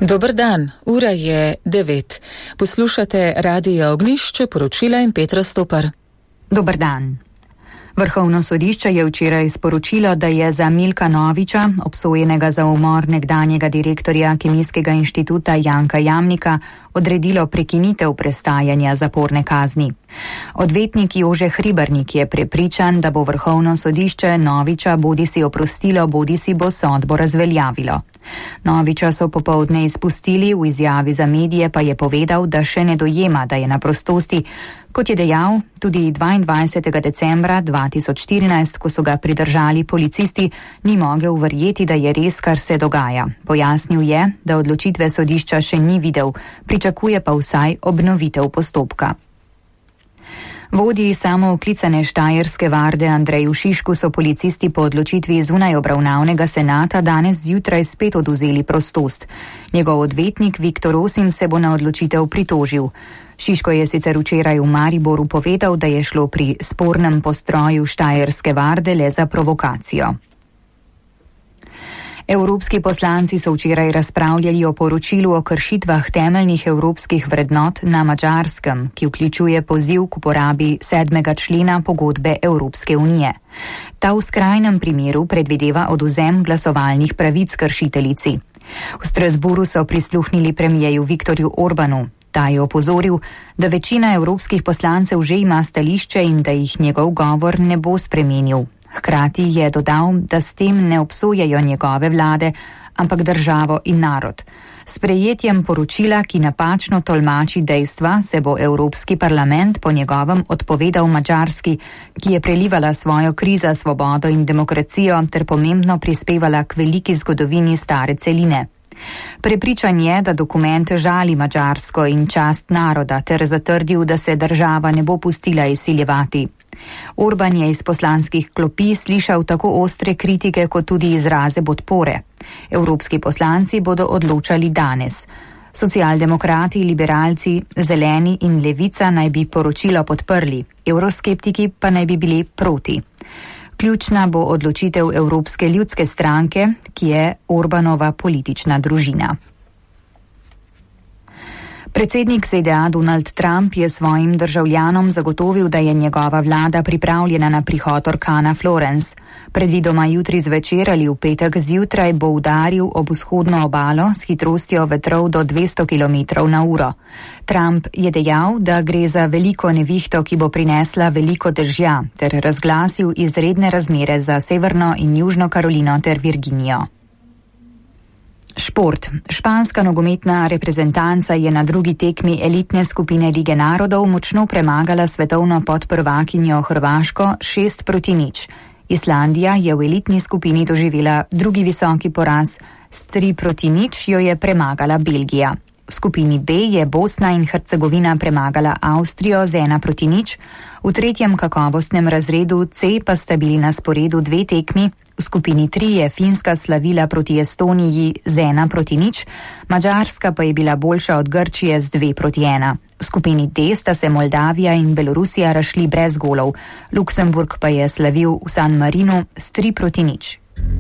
Dober dan, ura je 9. Poslušate Radio Ognjišče, poročila in Petra Stopar. Dober dan. Vrhovno sodišče je včeraj sporočilo, da je za Milka Noviča, obsojenega za umor nekdanjega direktorja Kemijskega inštituta Janka Jamnika, odredilo prekinitev prestajanja zaporne kazni. Odvetnik Jože Hribernik je prepričan, da bo vrhovno sodišče Noviča bodisi oprostilo, bodisi bo sodbo razveljavilo. Noviča so popoldne izpustili, v izjavi za medije pa je povedal, da še ne dojema, da je na prostosti. Kot je dejal, tudi 22. decembra 2014, ko so ga pridržali policisti, ni mogel verjeti, da je res, kar se dogaja. Pojasnil je, da odločitve sodišča še ni videl, pričakuje pa vsaj obnovitev postopka. Vodji samooklicane Štajerske varde Andreju Šišku so policisti po odločitvi zunaj obravnavnega senata danes zjutraj spet odvzeli prostost. Njegov odvetnik Viktor Osim se bo na odločitev pritožil. Šiško je sicer včeraj v Mariboru povedal, da je šlo pri spornem postroju Štajerske varde le za provokacijo. Evropski poslanci so včeraj razpravljali o poročilu o kršitvah temeljnih evropskih vrednot na Madžarskem, ki vključuje poziv k uporabi 7. člena pogodbe Evropske unije. Ta v skrajnem primeru predvideva odvzem glasovalnih pravic kršiteljici. V Strasburu so prisluhnili premijeju Viktorju Orbanu. Ta je opozoril, da večina evropskih poslancev že ima stališče in da jih njegov govor ne bo spremenil. Hkrati je dodal, da s tem ne obsojajo njegove vlade, ampak državo in narod. S sprejetjem poročila, ki napačno tolmači dejstva, se bo Evropski parlament po njegovem odpovedal Madžarski, ki je prelivala svojo krizo, svobodo in demokracijo ter pomembno prispevala k veliki zgodovini stare celine. Prepričan je, da dokument žali Madžarsko in čast naroda ter zatrdil, da se država ne bo pustila izsiljevati. Orban je iz poslanskih klopi slišal tako ostre kritike kot tudi izraze podpore. Evropski poslanci bodo odločali danes. Socialdemokrati, liberalci, zeleni in levica naj bi poročilo podprli, evroskeptiki pa naj bi bili proti. Ključna bo odločitev Evropske ljudske stranke, ki je Orbanova politična družina. Predsednik ZDA Donald Trump je svojim državljanom zagotovil, da je njegova vlada pripravljena na prihod orkana Florence. Predvidoma jutri zvečer ali v petek zjutraj bo udaril ob vzhodno obalo s hitrostjo vetrov do 200 km/h. Trump je dejal, da gre za veliko nevihto, ki bo prinesla veliko dežja, ter razglasil izredne razmere za Severno in Južno Karolino ter Virginijo. Šport. Španska nogometna reprezentanca je na drugi tekmi elitne skupine Lige narodov močno premagala svetovno podprvakinjo Hrvaško 6-0. Islandija je v elitni skupini doživela drugi visoki poraz, s 3-0 jo je premagala Belgija. V skupini B je Bosna in Hercegovina premagala Avstrijo z 1-0, v tretjem kakovostnem razredu C pa sta bili na sporedu dve tekmi. V skupini 3 je Finska slavila proti Estoniji z 1-0, Madžarska pa je bila boljša od Grčije z 2-1. V skupini D sta se Moldavija in Belorusija razšli brez golov, Luksemburg pa je slavil v San Marinu s 3-0.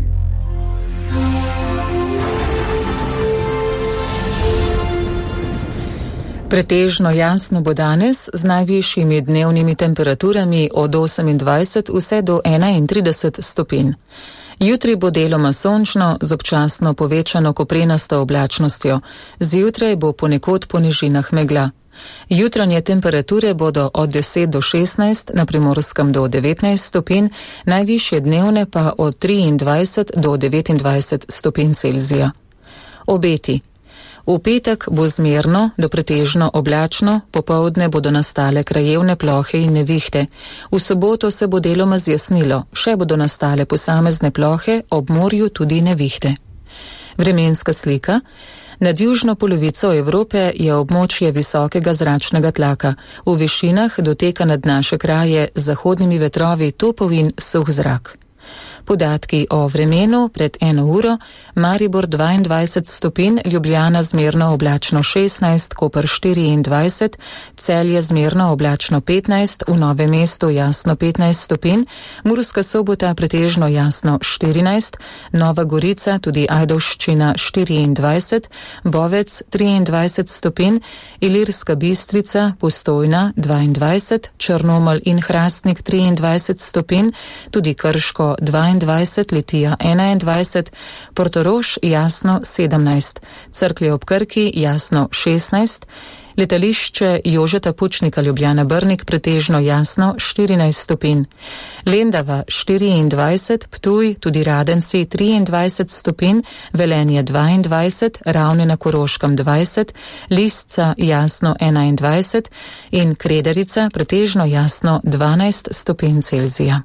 Pretežno jasno bo danes z najvišjimi dnevnimi temperaturami od 28 vse do 31 stopinj. Jutri bo deloma sončno z občasno povečano koprenasto oblačnostjo. Zjutraj bo ponekod po nižinah megla. Jutranje temperature bodo od 10 do 16, na Primorskem do 19 stopinj, najvišje dnevne pa od 23 do 29 stopinj Celzija. Obeti. V petek bo zmerno do pretežno oblačno, popoldne bodo nastale krajevne plohe in nevihte. V soboto se bo deloma zjasnilo, še bodo nastale posamezne plohe, ob morju tudi nevihte. Vremenska slika. Nad južno polovico Evrope je območje visokega zračnega tlaka. V višinah doteka nad naše kraje z zahodnimi vetrovi topel in suh zrak. Podatki o vremenu pred 1 uro: Maribor 22 stopinj, Ljubljana zmerno oblačno 16, Koper 24, Celje zmerno oblačno 15, v Novem mestu jasno 15 stopinj, Murska Sobota pretežno jasno 14, Nova Gorica, tudi Ajdovščina 24, Bovec 23 stopinj, Ilirska Bistrica, Postojna 22, Črnomelj in Hrastnik 23 stopinj, tudi Krško 22, Litija 21, Portorož jasno 17, Cerklje ob Krki jasno 16, Letališče Jožeta Pučnika Ljubljana Brnik pretežno jasno 14 stopinj, Lendava 24, Ptuj, tudi Radenci 23 stopinj, Velenje 22, Ravne na Koroškem 20, Lisca jasno 21 in Krederica pretežno jasno 12 stopinj Celzija.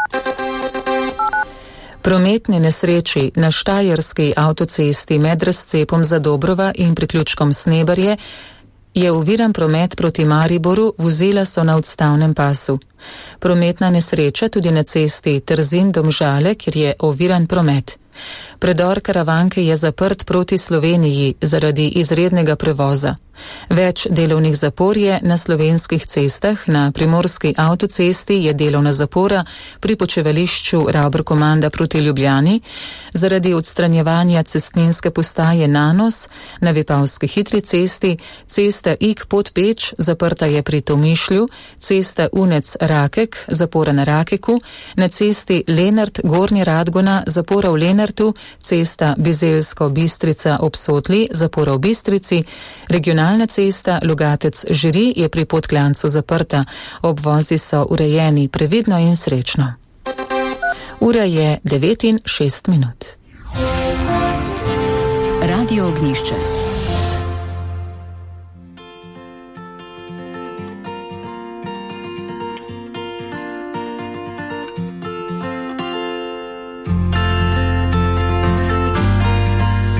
Prometni nesreči na Štajerski avtocesti med razcepom Zadobrova in priključkom Snebarje je oviran promet proti Mariboru, vozila so na odstavnem pasu. Prometna nesreča tudi na cesti Trzin-Domžale, kjer je oviran promet. Predor Karavanke je zaprt proti Sloveniji zaradi izrednega prevoza. Več delovnih zapor je na slovenskih cestah. Na primorski avtocesti je delovna zapora pri počivališču Ravbrkomanda proti Ljubljani, zaradi odstranjevanja cestninske postaje Nanos, na Vipavski hitri cesti, cesta Ig-Podpeč zaprta je pri Tomišlju, cesta Unec-Rakek, zapora na Rakeku, na cesti Lenart-Gornji Radgona, zapora v Lenartu, cesta Bizeljsko-Bistrica ob Sotli, zapora v Bistrici, regionalna cesta Logatec-Žiri je pri Podklancu zaprta, obvozi so urejeni previdno in srečno. Ura je 9:06. Radio Ognjišče.